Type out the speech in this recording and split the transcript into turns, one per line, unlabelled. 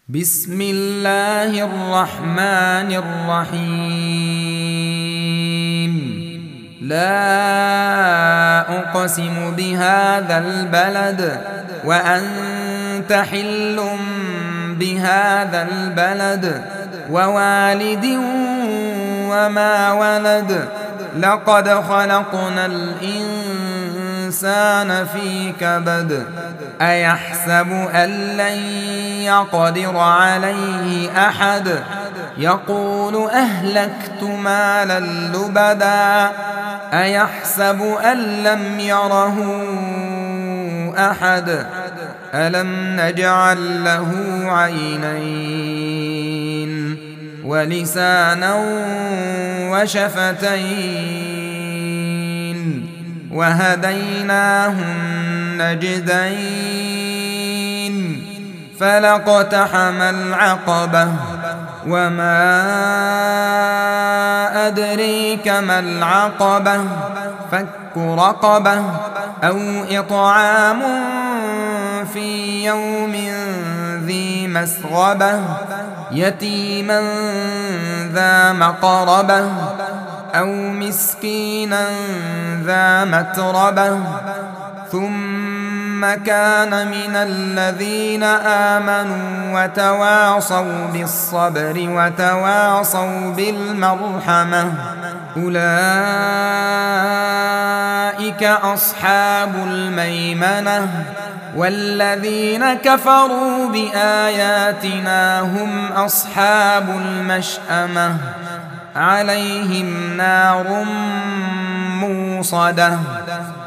بسم الله الرحمن الرحيم. لا أقسم بهذا البلد وأنت حل بهذا البلد ووالد وما ولد. لقد خلقنا الإنسان في كبد. أيحسب أن لن يقدر عليه أحد. يقول أهلكت مالا لبدا. أيحسب أن لم يره أحد. ألم نجعل له عينين ولسانا وشفتين وهديناه النجدين. فلاقتحم العقبة وما أدريك ما العقبة. فك رقبة أو إطعام في يوم ذي مسغبة يتيما ذا مقربة أو مسكينا ذا متربة. ثم كان من الذين آمنوا وتواصوا بالصبر وتواصوا بالمرحمة. أولئك أصحاب الميمنة. والذين كفروا بآياتنا هم أصحاب المشأمة. عليهم نار موصدة.